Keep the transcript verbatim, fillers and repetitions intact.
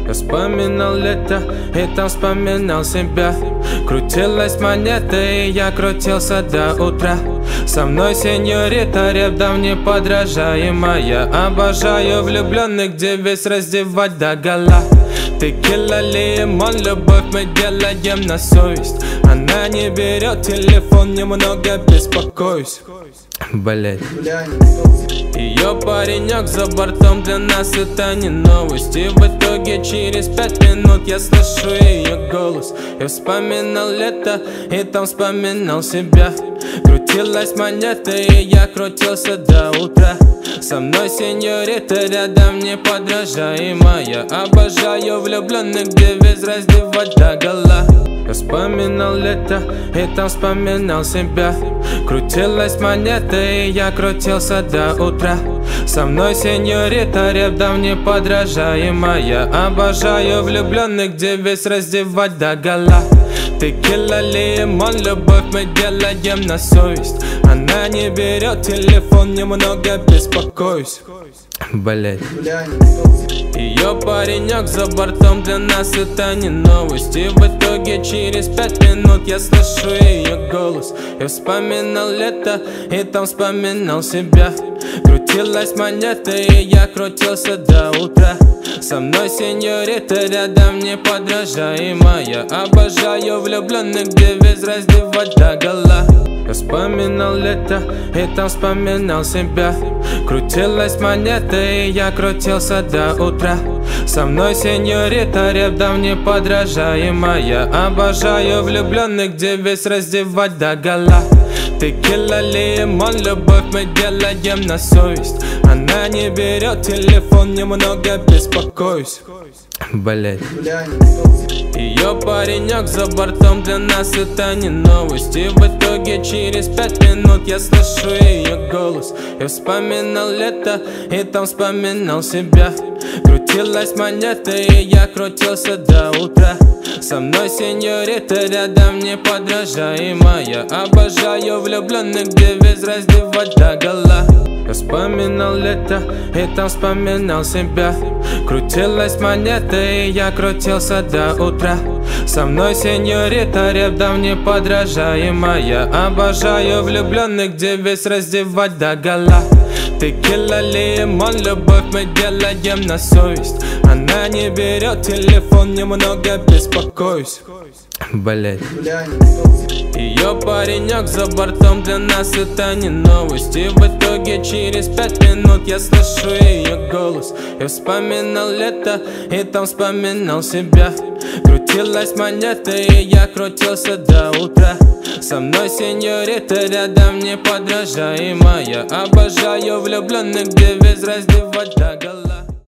Я вспоминал лето, и там вспоминал себя. Крутилась монета, и я крутился до утра. Со мной сеньорита, рядом неподражаемая. Обожаю влюбленных девиц раздевать догола. Текила, лимон, любовь мы делаем на совесть. Она не берет телефон, немного беспокоюсь. Блять. Ее паренек за бортом, для нас это не новость. И в итоге через пять минут я слышу ее голос. Я вспоминал лето, и там вспоминал себя. Крутилась монета, и я крутился до утра. Со мной сеньорита, рядом неподражаемая. Обожаю влюбленных девиц раздевать догола. Я вспоминал лето, и там вспоминал себя. Крутилась монета, и я крутился до утра. Со мной сеньорита, рядом неподражаемая. Обожаю влюбленных девиц раздевать догола. Текила, лимон, любовь мы делаем на совесть. Она не берет телефон, немного беспокоюсь. Блять. Ее паренек за бортом, для нас это не новость. И в итоге через пять минут я слышу ее голос. Я вспоминал лето, и там вспоминал себя. Крутилась монета, и я крутился до утра. Со мной сеньорита, рядом неподражаемая. Обожаю влюбленных девиц раздевать догола. Я вспоминал лето, и там вспоминал себя. Крутилась монета, и я крутился до утра. Со мной сеньорита, рядом неподражаемая. Обожаю влюбленных девиц раздевать догола. Текила, лимон, любовь мы делаем на совесть. Она не берет телефон, немного беспокоюсь. Блять. Ее паренек за бортом, для нас это не новость. И в итоге через пять минут я слышу ее голос. Я вспоминал лето, и там вспоминал себя. Крутилась монета, и я крутился до утра. Со мной сеньорита, рядом неподражаемая. Обожаю влюбленных девиц раздевать догола. Я вспоминал лето, и там вспоминал себя. Крутилась монета, и я крутился до утра. Со мной сеньорита, рядом неподражаемая. Обожаю влюбленных девиц раздевать догола. Текила, лимон, любовь мы делаем на совесть. Она не берет телефон, немного беспокоюсь. Блять. Ее паренек за бортом, для нас это не новость. И в итоге через пять минут я слышу ее голос. Я вспоминал лето, и там вспоминал себя. Крутилась монета, и я крутился до утра. Со мной сеньорита, рядом неподражаемая. Обожаю влюбленных девиц раздевать догола.